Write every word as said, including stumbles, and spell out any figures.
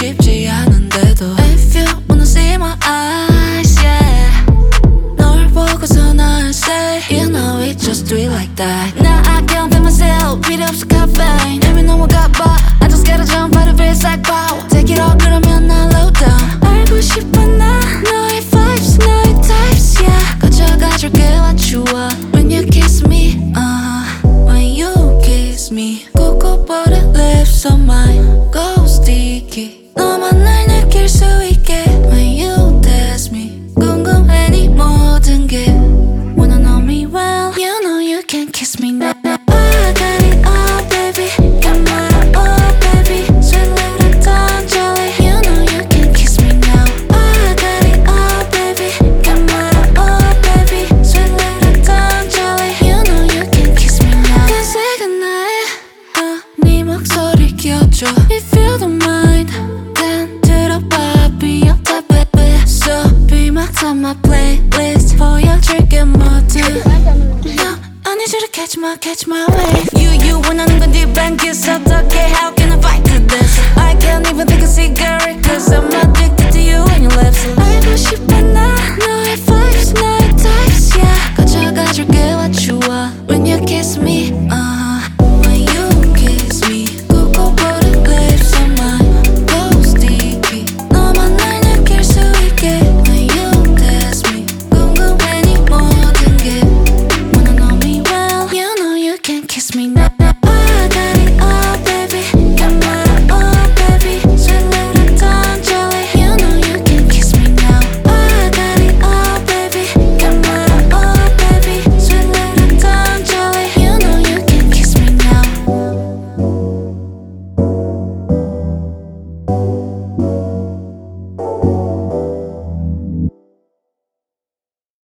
쉽지 않은데도 If you wanna see my eyes, yeah 널 보고서 날 say You know it, just do it like that Now I can't feel myself 필요 없어 caffeine 이미 넘어가봐 I just gotta jump out of it like power Take it all 그러면 난 low down 알고 싶어 나 너의 vibes 너의 types yeah 가져가줄게 what you want When you kiss me uh When you kiss me cocoa butter lips on mine Go sticky 너만 날 느낄 수 있게 When you test me 궁금해 네 모든 게 Wanna know me well You know you can kiss me now I got it all baby Come on oh baby Sweet little tongue jelly You know you can kiss me now I got it all baby Come on oh baby Sweet little tongue jelly You know you can kiss me now 색은 나의 어, 네 목소리 껴줘 If you don't mind then 들어봐 Be on top of it So be my top my playlist 보여줄게 모두 No I need you to catch my catch my wave You you 원하는 건 deep and kiss 어떡해 How can I fight to this I can't even think of cigarette Cause I'm addicted to you and your lips 알고 싶어 나 너의 vibes 너의 types yeah 가져가줄게 what you want When you kiss me uh When you kiss me cocoa butter lips on mine Go sticky 너만 날 느낄 수 있게 When you test me 궁금해 네 모든 게 Wanna know me well You know you can kiss me now